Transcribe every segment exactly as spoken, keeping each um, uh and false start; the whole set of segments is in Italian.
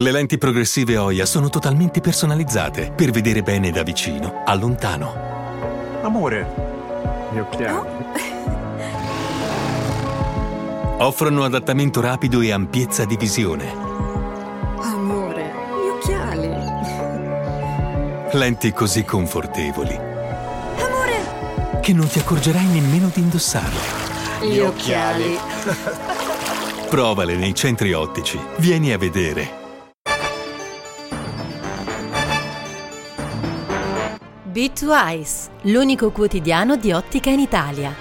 Le lenti progressive Oya sono totalmente personalizzate per vedere bene da vicino a lontano. Amore, gli occhiali. Oh? Offrono adattamento rapido e ampiezza di visione. Amore, gli occhiali. Lenti così confortevoli. Amore! Che non ti accorgerai nemmeno di indossarle. Gli occhiali. Provale nei centri ottici. Vieni a vedere. B due Eyes, l'unico quotidiano di ottica in Italia.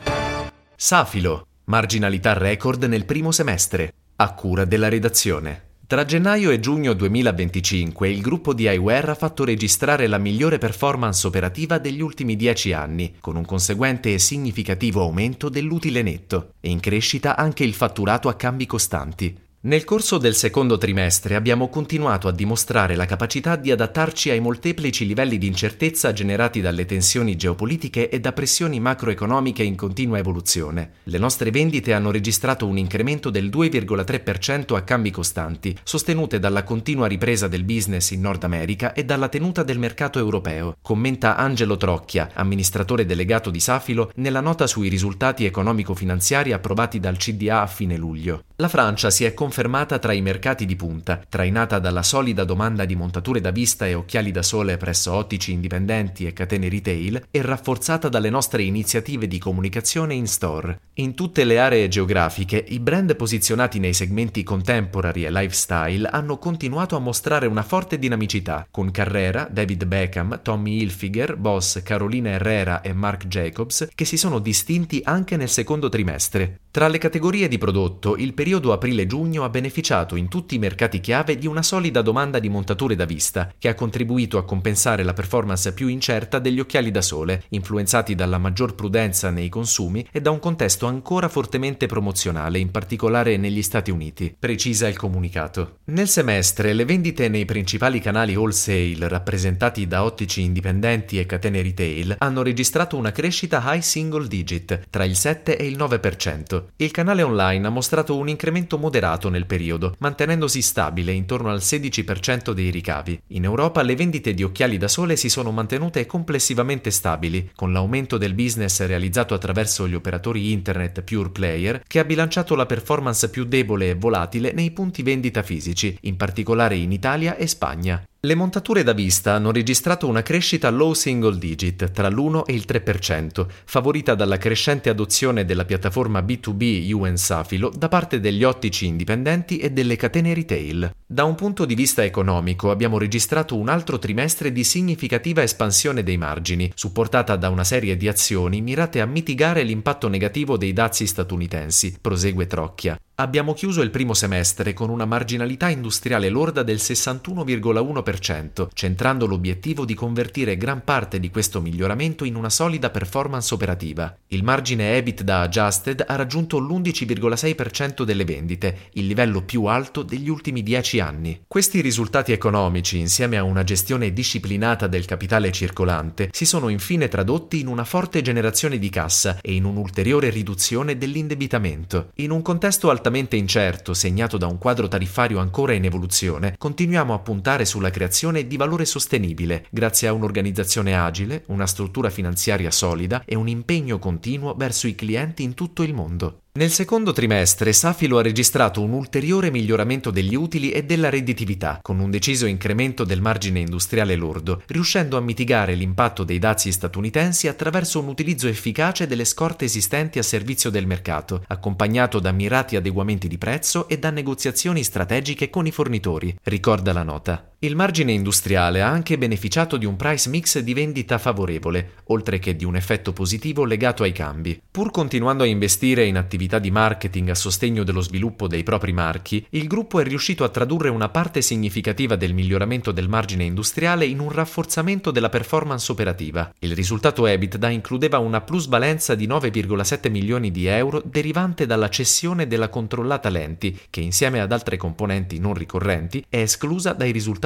Safilo, marginalità record nel primo semestre, a cura della redazione. Tra gennaio e giugno duemilaventicinque il gruppo di eyewear ha fatto registrare la migliore performance operativa degli ultimi dieci anni, con un conseguente e significativo aumento dell'utile netto, e in crescita anche il fatturato a cambi costanti. Nel corso del secondo trimestre abbiamo continuato a dimostrare la capacità di adattarci ai molteplici livelli di incertezza generati dalle tensioni geopolitiche e da pressioni macroeconomiche in continua evoluzione. Le nostre vendite hanno registrato un incremento del due virgola tre per cento a cambi costanti, sostenute dalla continua ripresa del business in Nord America e dalla tenuta del mercato europeo, commenta Angelo Trocchia, amministratore delegato di Safilo, nella nota sui risultati economico-finanziari approvati dal C D A a fine luglio. La Francia si è confermata tra i mercati di punta, trainata dalla solida domanda di montature da vista e occhiali da sole presso ottici indipendenti e catene retail e rafforzata dalle nostre iniziative di comunicazione in store. In tutte le aree geografiche, i brand posizionati nei segmenti contemporary e lifestyle hanno continuato a mostrare una forte dinamicità, con Carrera, David Beckham, Tommy Hilfiger, Boss, Carolina Herrera e Marc Jacobs che si sono distinti anche nel secondo trimestre. Tra le categorie di prodotto, il periodo aprile-giugno ha beneficiato in tutti i mercati chiave di una solida domanda di montature da vista, che ha contribuito a compensare la performance più incerta degli occhiali da sole, influenzati dalla maggior prudenza nei consumi e da un contesto ancora fortemente promozionale, in particolare negli Stati Uniti, precisa il comunicato. Nel semestre, le vendite nei principali canali wholesale, rappresentati da ottici indipendenti e catene retail, hanno registrato una crescita high single digit, tra il sette e il nove per cento. Il canale online ha mostrato un incremento moderato nel periodo, mantenendosi stabile intorno al sedici per cento dei ricavi. In Europa le vendite di occhiali da sole si sono mantenute complessivamente stabili, con l'aumento del business realizzato attraverso gli operatori internet pure player, che ha bilanciato la performance più debole e volatile nei punti vendita fisici, in particolare in Italia e Spagna. Le montature da vista hanno registrato una crescita low single digit, tra l'uno e il tre per cento, favorita dalla crescente adozione della piattaforma B due B You and Safilo da parte degli ottici indipendenti e delle catene retail. Da un punto di vista economico abbiamo registrato un altro trimestre di significativa espansione dei margini, supportata da una serie di azioni mirate a mitigare l'impatto negativo dei dazi statunitensi, prosegue Trocchia. Abbiamo chiuso il primo semestre con una marginalità industriale lorda del sessantuno virgola uno per cento, centrando l'obiettivo di convertire gran parte di questo miglioramento in una solida performance operativa. Il margine EBITDA adjusted ha raggiunto l'undici virgola sei per cento delle vendite, il livello più alto degli ultimi dieci anni. Questi risultati economici, insieme a una gestione disciplinata del capitale circolante, si sono infine tradotti in una forte generazione di cassa e in un'ulteriore riduzione dell'indebitamento. In un contesto altamente incerto, segnato da un quadro tariffario ancora in evoluzione, continuiamo a puntare sulla creazione di valore sostenibile, grazie a un'organizzazione agile, una struttura finanziaria solida e un impegno continuo verso i clienti in tutto il mondo. Nel secondo trimestre Safilo ha registrato un ulteriore miglioramento degli utili e della redditività, con un deciso incremento del margine industriale lordo, riuscendo a mitigare l'impatto dei dazi statunitensi attraverso un utilizzo efficace delle scorte esistenti a servizio del mercato, accompagnato da mirati adeguamenti di prezzo e da negoziazioni strategiche con i fornitori, ricorda la nota. Il margine industriale ha anche beneficiato di un price mix di vendita favorevole, oltre che di un effetto positivo legato ai cambi. Pur continuando a investire in attività di marketing a sostegno dello sviluppo dei propri marchi, il gruppo è riuscito a tradurre una parte significativa del miglioramento del margine industriale in un rafforzamento della performance operativa. Il risultato EBITDA includeva una plusvalenza di nove virgola sette milioni di euro derivante dalla cessione della controllata lenti, che insieme ad altre componenti non ricorrenti è esclusa dai risultati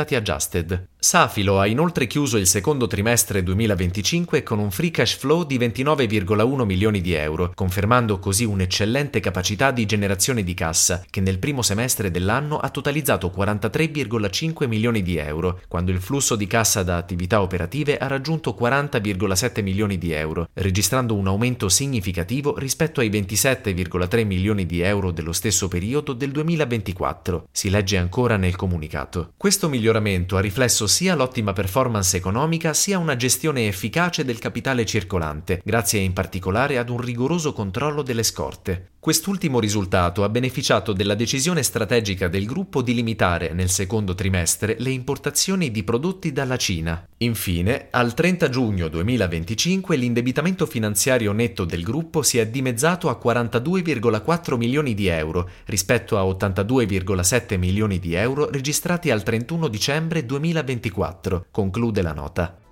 dati adjusted. Safilo ha inoltre chiuso il secondo trimestre duemilaventicinque con un free cash flow di ventinove virgola uno milioni di euro, confermando così un'eccellente capacità di generazione di cassa, che nel primo semestre dell'anno ha totalizzato quarantatré virgola cinque milioni di euro, quando il flusso di cassa da attività operative ha raggiunto quaranta virgola sette milioni di euro, registrando un aumento significativo rispetto ai ventisette virgola tre milioni di euro dello stesso periodo del duemilaventiquattro, si legge ancora nel comunicato. Questo miglioramento ha riflesso sia l'ottima performance economica sia una gestione efficace del capitale circolante, grazie in particolare ad un rigoroso controllo delle scorte. Quest'ultimo risultato ha beneficiato della decisione strategica del gruppo di limitare nel secondo trimestre le importazioni di prodotti dalla Cina. Infine, al trenta giugno duemilaventicinque l'indebitamento finanziario netto del gruppo si è dimezzato a quarantadue virgola quattro milioni di euro rispetto a ottantadue virgola sette milioni di euro registrati al trentuno dicembre duemilaventiquattro, conclude la nota.